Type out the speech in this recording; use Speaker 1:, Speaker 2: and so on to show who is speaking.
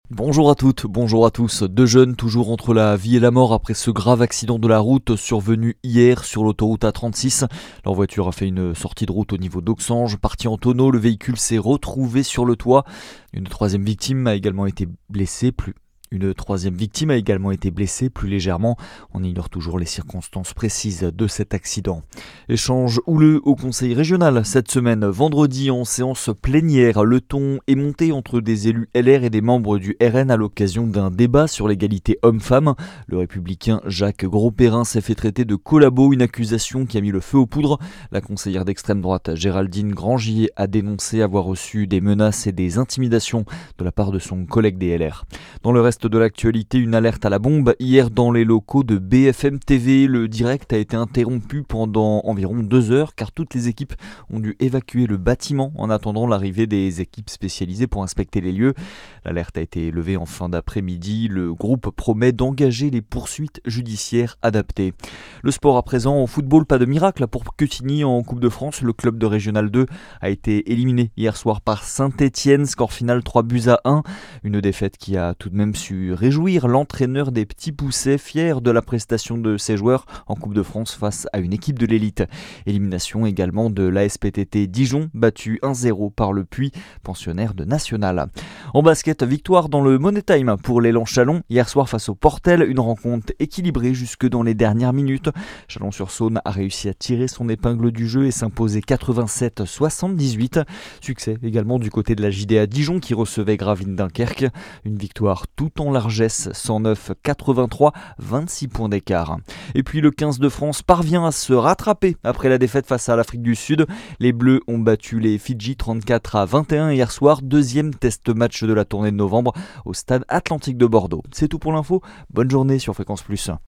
Speaker 1: Bonjour à toutes, bonjour à tous. Deux jeunes toujours entre la vie et la mort après ce grave accident de la route survenu hier sur l'autoroute A36. Leur voiture a fait une sortie de route au niveau d'Auxange. Parti en tonneau, le véhicule s'est retrouvé sur le toit. Une troisième victime a également été blessée, plus légèrement. On ignore toujours les circonstances précises de cet accident. Échange houleux au Conseil régional cette semaine. Vendredi, en séance plénière, le ton est monté entre des élus LR et des membres du RN à l'occasion d'un débat sur l'égalité homme-femme. Le républicain Jacques Grosperrin s'est fait traiter de collabo, une accusation qui a mis le feu aux poudres. La conseillère d'extrême droite Géraldine Grangier a dénoncé avoir reçu des menaces et des intimidations de la part de son collègue des LR. Dans le reste de l'actualité, une alerte à la bombe. Hier, dans les locaux de BFM TV, le direct a été interrompu pendant environ 2 heures car toutes les équipes ont dû évacuer le bâtiment en attendant l'arrivée des équipes spécialisées pour inspecter les lieux. L'alerte a été levée en fin d'après-midi. Le groupe promet d'engager les poursuites judiciaires adaptées. Le sport à présent, en football, pas de miracle pour Quetigny en Coupe de France. Le club de Régional 2 a été éliminé hier soir par Saint-Etienne, score final 3-1. Une défaite qui a tout de même su réjouir l'entraîneur des Petits Poussets, fier de la prestation de ses joueurs en Coupe de France face à une équipe de l'élite. Élimination également de l'ASPTT Dijon, battu 1-0 par le Puy, pensionnaire de National. En basket, victoire dans le Money Time pour l'élan Chalon hier soir face au Portel, une rencontre équilibrée jusque dans les dernières minutes. Chalon-sur-Saône a réussi à tirer son épingle du jeu et s'imposer 87-78. Succès également du côté de la JDA Dijon qui recevait Gravine Dunkerque. Une victoire tout en largesse, 109-83, 26 points d'écart. Et puis le 15 de France parvient à se rattraper après la défaite face à l'Afrique du Sud. Les Bleus ont battu les Fidji 34-21 hier soir, deuxième test match de la tournée de novembre au stade Atlantique de Bordeaux. C'est tout pour l'info, bonne journée sur Fréquence Plus.